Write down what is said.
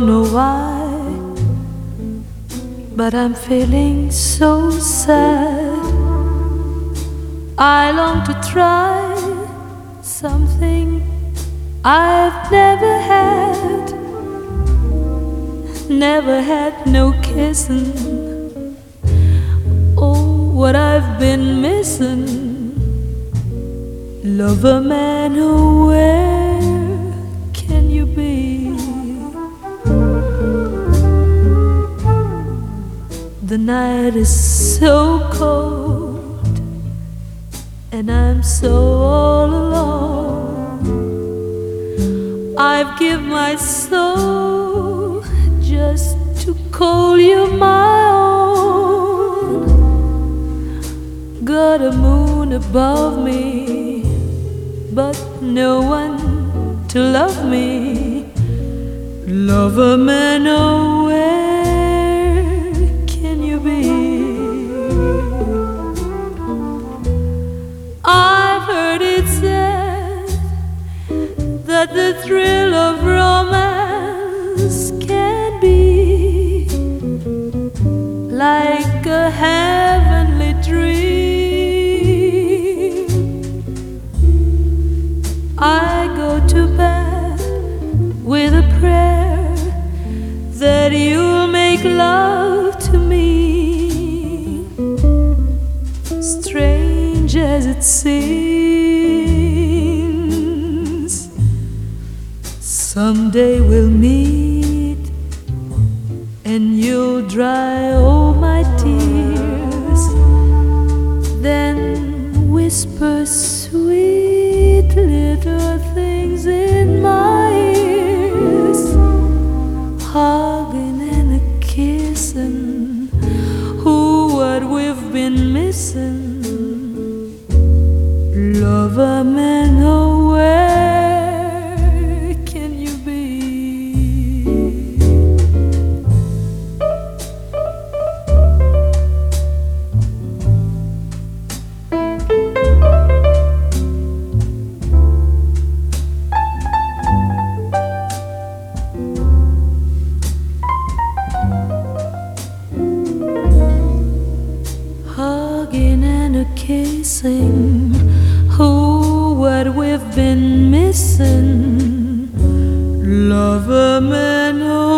don't know why, but I'm feeling so sad. I long to try something I've never had. Never had no kissing. Oh, what I've been missing. Lover man, oh, where can you be? The night is so cold, and I'm so all alone. I've given my soul just to call you my own. Got a moon above me, but no one to love me. Lover man, oh, where can you be? I've heard it said that the thrill of romance can be like a heavenly dream. I go to bed with a prayer that you'll make love to me. Strange as it seems, someday we'll meet, and you'll dry all my tears, then whisper sweet little things in my ears, hugging and a kissing. Who, what we've been missing. Lover man, oh, where can you be? Hugging and a kissing, oh, what we've been missing. Lover man, oh,